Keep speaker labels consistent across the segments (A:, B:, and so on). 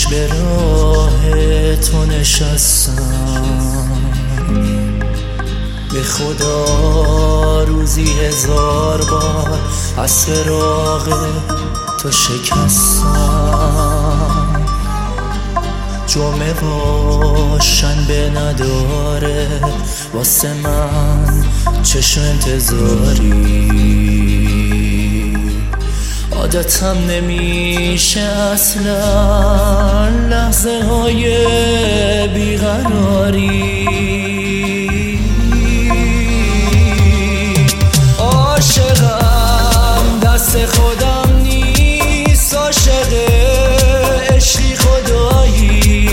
A: به راه تو نشستم، به خدا روزی 1000 بار از فراق تو شکستم. جمعه باشن به نداره واسه من چشم انتظاری، عادتم نمیشه اصلا لحظه های بیقراری. عاشقم دست خودم نیست، عاشق عشقی خدایی.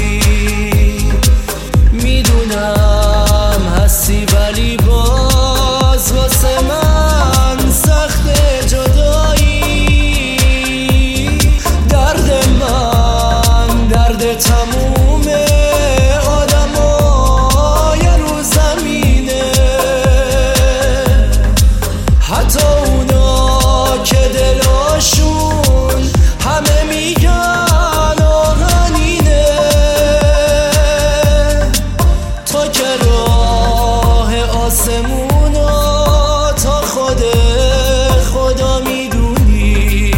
A: میدونم هستی ولی باز واسه من سخت جدایی. درد من درد تموم آدمای رو زمینه، حتی اونا که دلاشون همه میگن آهنینه. تا که راه آسمونا تا خود خدا میدونی،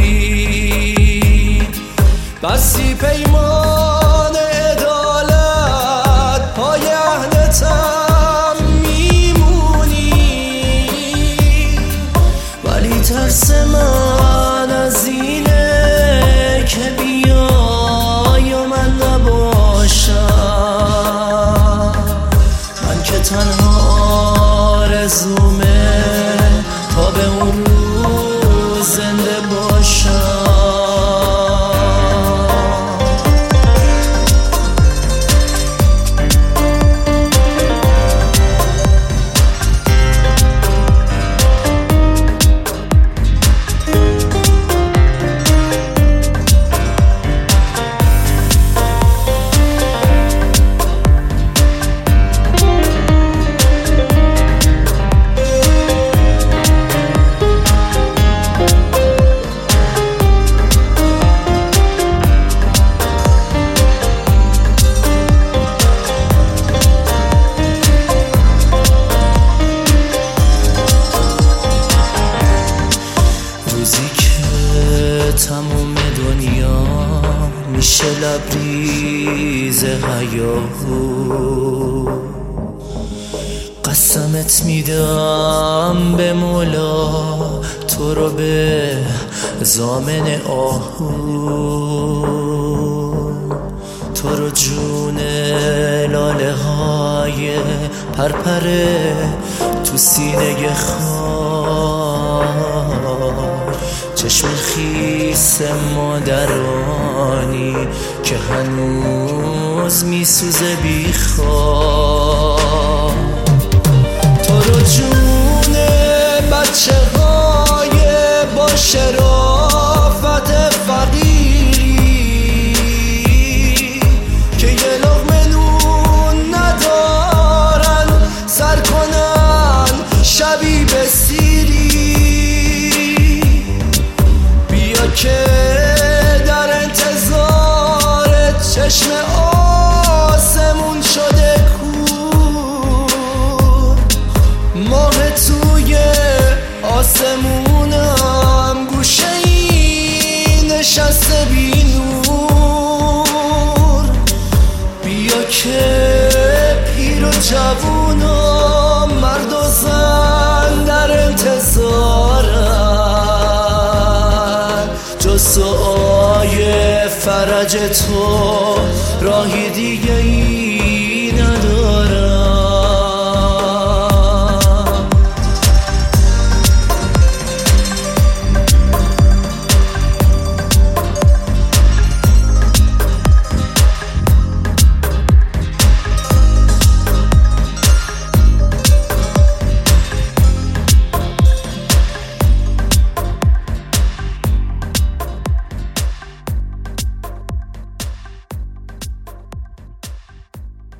A: بسی پیمان عدالت پای عهدتم میمونی. ولی ترس من از اینه که بیای و من نباشم. من که تنها آرزومه تا به اون روز زنده باشم. تموم دنیا میشه لبریز هیاهو، قسمت میدم به مولا تو رو به ضامن آهو. تو رو جون لاله های پرپره تو سینه خار، چشم خیس مادرانی که هنوز میسوزه بیخواب. تو رو جون بچه های با شرافت فقیری که یه لقمه نون ندارن سر کنن شبی به سیری. بیا که در انتظار چشم آسمون شده کور، ماه توی آسمونم گوشه ای نشسته بی نور. بیا که پیر و جوون و مرد و زن در انتظارن، جز دعای فرج تو راهی دیگه ای